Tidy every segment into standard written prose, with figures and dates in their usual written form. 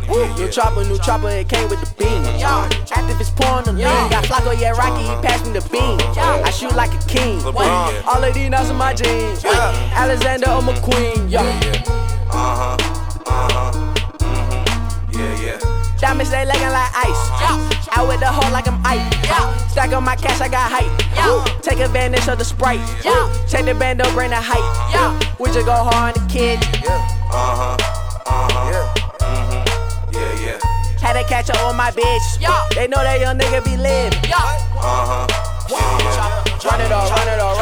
New chopper, it came with the beam. Activist pouring the lean. Got Flacco, yeah, Rocky, he passed me the beam. I shoot like a king. All of these nuts in my jeans. Alexander or McQueen. Diamonds, they leggin' like ice. Out with the hoe like I'm ice. Stack on my cash, I got height. Take advantage of the Sprite. Take the bando, bring the height. We just go hard on the kids. Had to catch up on my bitch. They know that young nigga be lit. Run it all.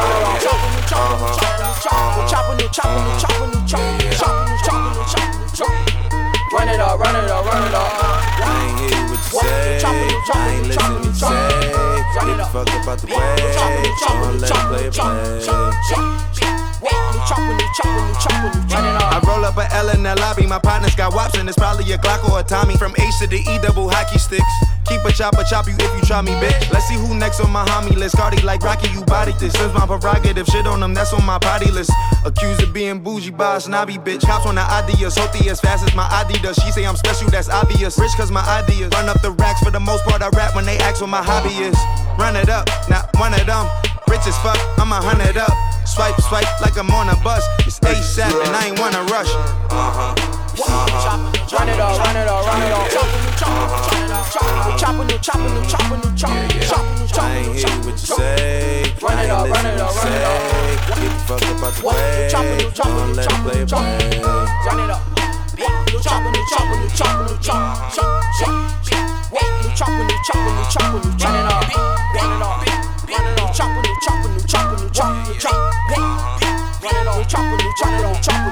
Run it all. I ain't hear what you say. I ain't listen what you say. Get the fuck up out the way. Don't let it play. I roll up a L in the lobby. My partner's got wops and it's probably a Glock or a Tommy. From H to the E, double hockey sticks. Keep a chopper, chop you if you try me, bitch. Let's see who next on my homie list. Cardi like Rocky, you body this. Since my prerogative, shit on them, that's on my body list. Accused of being bougie by a snobby bitch. Cops on the ideas, Hoti as fast as my ID does. She say I'm special, that's obvious. Rich cause my ideas. Run up the racks, for the most part I rap when they ask what my hobby is. Run it up, not one of them. Rich as fuck, I'm 100 up. Swipe, like I'm on a bus. It's ASAP and I ain't wanna rush. Run it all. I ain't hear what you say. Run it all. Get the fuck up out the way. Don't let it play. Run it up. New chopper. Run it all.